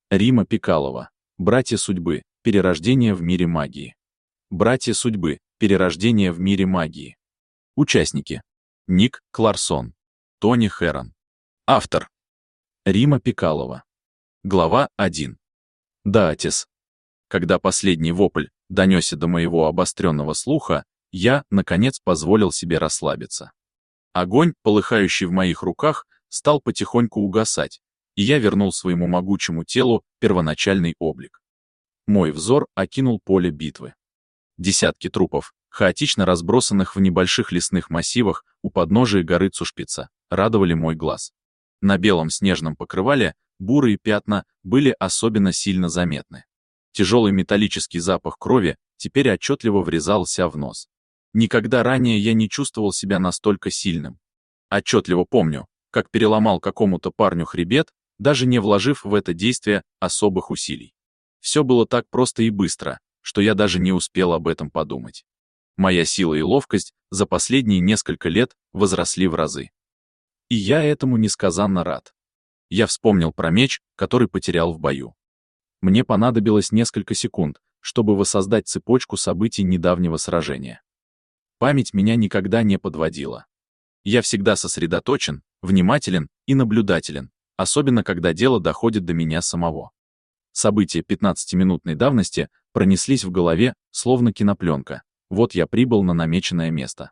Рима Пикалова. Братья судьбы. Перерождение в мире магии. Братья судьбы. Перерождение в мире магии. Участники. Ник Кларсон. Тони Хэрон. Автор. Рима Пикалова. Глава 1. Даатис. Когда последний вопль донесся до моего обостренного слуха, я, наконец, позволил себе расслабиться. Огонь, полыхающий в моих руках, стал потихоньку угасать, и я вернул своему могучему телу первоначальный облик. Мой взор окинул поле битвы. Десятки трупов, хаотично разбросанных в небольших лесных массивах у подножия горы Цушпица, радовали мой глаз. На белом снежном покрывале бурые пятна были особенно сильно заметны. Тяжелый металлический запах крови теперь отчетливо врезался в нос. Никогда ранее я не чувствовал себя настолько сильным. Отчетливо помню, как переломал какому-то парню хребет, даже не вложив в это действие особых усилий. Все было так просто и быстро, что я даже не успел об этом подумать. Моя сила и ловкость за последние несколько лет возросли в разы. И я этому несказанно рад. Я вспомнил про меч, который потерял в бою. Мне понадобилось несколько секунд, чтобы воссоздать цепочку событий недавнего сражения. Память меня никогда не подводила. Я всегда сосредоточен, внимателен и наблюдателен, особенно когда дело доходит до меня самого. События 15-минутной давности пронеслись в голове, словно кинопленка. Вот я прибыл на намеченное место.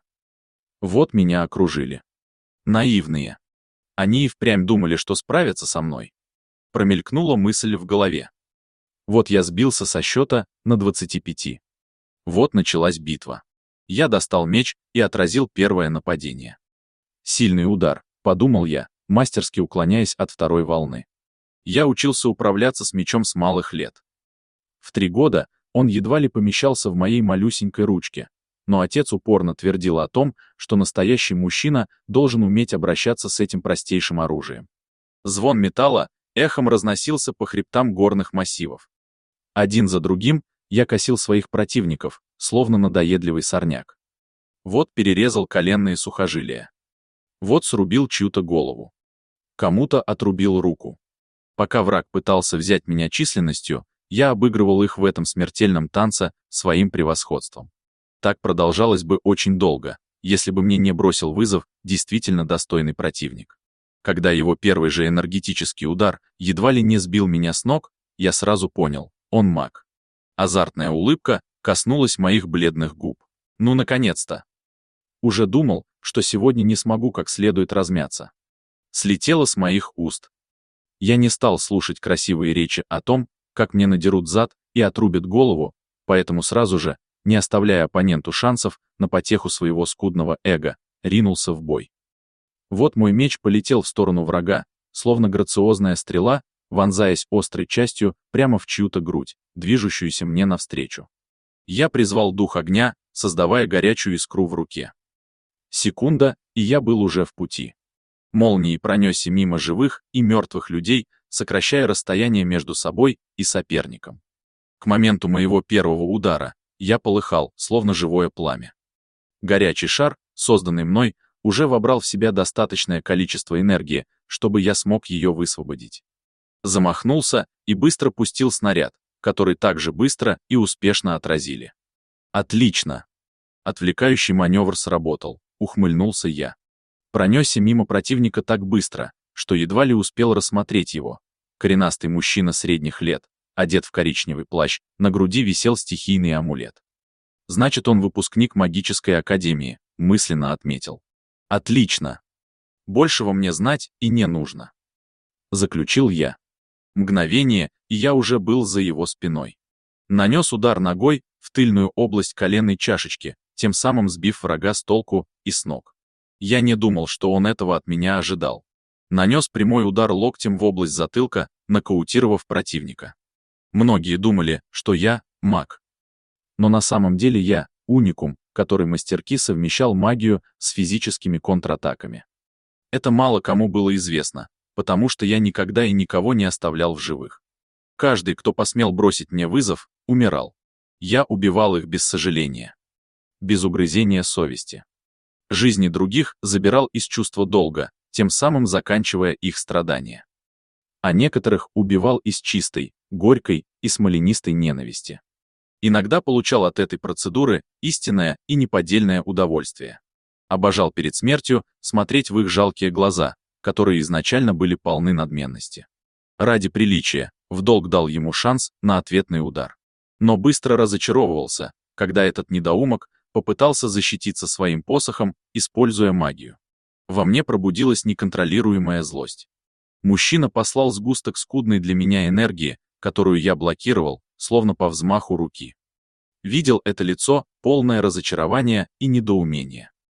Вот меня окружили. Наивные. Они и впрямь думали, что справятся со мной. Промелькнула мысль в голове. Вот я сбился со счета на 25. Вот началась битва. Я достал меч и отразил первое нападение. Сильный удар, подумал я, мастерски уклоняясь от второй волны. Я учился управляться с мечом с малых лет. В 3 года он едва ли помещался в моей малюсенькой ручке, но отец упорно твердил о том, что настоящий мужчина должен уметь обращаться с этим простейшим оружием. Звон металла эхом разносился по хребтам горных массивов. Один за другим я косил своих противников, словно надоедливый сорняк. Вот перерезал коленные сухожилия. Вот срубил чью-то голову. Кому-то отрубил руку. Пока враг пытался взять меня численностью, я обыгрывал их в этом смертельном танце своим превосходством. Так продолжалось бы очень долго, если бы мне не бросил вызов действительно достойный противник. Когда его первый же энергетический удар едва ли не сбил меня с ног, я сразу понял, он маг. Азартная улыбка коснулась моих бледных губ. Ну, наконец-то! Уже думал, что сегодня не смогу как следует размяться. Слетело с моих уст. Я не стал слушать красивые речи о том, как мне надерут зад и отрубят голову, поэтому сразу же, не оставляя оппоненту шансов на потеху своего скудного эго, ринулся в бой. Вот мой меч полетел в сторону врага, словно грациозная стрела, вонзаясь острой частью прямо в чью-то грудь, движущуюся мне навстречу. Я призвал дух огня, создавая горячую искру в руке. Секунда, и я был уже в пути. Молнией пронесся мимо живых и мертвых людей, сокращая расстояние между собой и соперником. К моменту моего первого удара я полыхал, словно живое пламя. Горячий шар, созданный мной, уже вобрал в себя достаточное количество энергии, чтобы я смог ее высвободить. Замахнулся и быстро пустил снаряд, который также быстро и успешно отразили. Отлично! Отвлекающий маневр сработал, ухмыльнулся я. Пронесся мимо противника так быстро, что едва ли успел рассмотреть его. Коренастый мужчина средних лет, одет в коричневый плащ, на груди висел стихийный амулет. Значит, он выпускник магической академии, мысленно отметил. Отлично! Большего мне знать и не нужно. Заключил я. Мгновение, и я уже был за его спиной. Нанес удар ногой в тыльную область коленной чашечки, тем самым сбив врага с толку и с ног. Я не думал, что он этого от меня ожидал. Нанес прямой удар локтем в область затылка, нокаутировав противника. Многие думали, что я маг. Но на самом деле я уникум, который мастерски совмещал магию с физическими контратаками. Это мало кому было известно, потому что я никогда и никого не оставлял в живых. Каждый, кто посмел бросить мне вызов, умирал. Я убивал их без сожаления. Без угрызения совести. Жизни других забирал из чувства долга, тем самым заканчивая их страдания. а некоторых убивал из чистой, горькой и смоленистой ненависти. Иногда получал от этой процедуры истинное и неподдельное удовольствие. Обожал перед смертью смотреть в их жалкие глаза, которые изначально были полны надменности. Ради приличия, в долг дал ему шанс на ответный удар. Но быстро разочаровывался, когда этот недоумок попытался защититься своим посохом, используя магию. Во мне пробудилась неконтролируемая злость. Мужчина послал сгусток скудной для меня энергии, которую я блокировал, словно по взмаху руки. Видел это лицо, полное разочарования и недоумения.